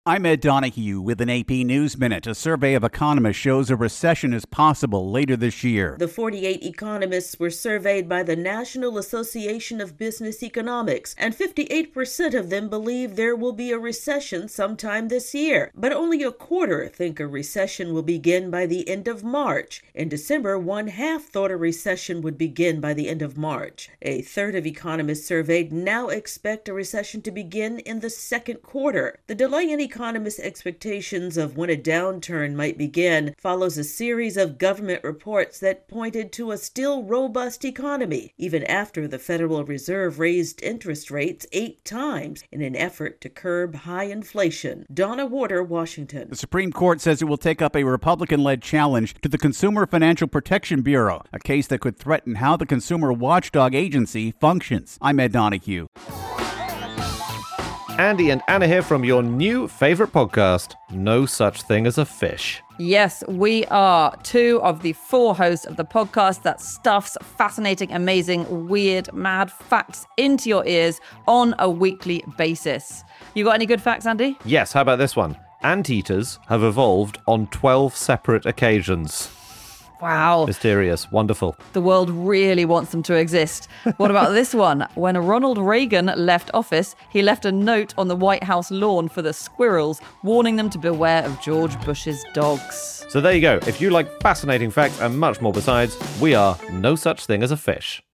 I'm Ed Donahue with an AP News Minute. A survey of economists shows a recession is possible later this year. The 48 economists were surveyed by the National Association of Business Economics, and 58% of them believe there will be a recession sometime this year. But only a quarter think a recession will begin by the end of March. In December, one-half thought a recession would begin by the end of March. A third of economists surveyed now expect a recession to begin in the second quarter. The delay in economists' expectations of when a downturn might begin follows a series of government reports that pointed to a still robust economy, even after the Federal Reserve raised interest rates 8 times in an effort to curb high inflation. Donna Warder, Washington. The Supreme Court says it will take up a Republican-led challenge to the Consumer Financial Protection Bureau, a case that could threaten how the Consumer Watchdog Agency functions. I'm Ed Donahue. Andy and Anna here from your new favorite podcast, No Such Thing as a Fish. Yes, we are 2 of the 4 hosts of the podcast that stuffs fascinating, amazing, weird, mad facts into your ears on a weekly basis. You got any good facts, Andy? Yes, how about this one? Anteaters have evolved on 12 separate occasions. Wow. Mysterious. Wonderful. The world really wants them to exist. What about this one? When Ronald Reagan left office, he left a note on the White House lawn for the squirrels, warning them to beware of George Bush's dogs. So there you go. If you like fascinating facts and much more besides, we are No Such Thing as a Fish.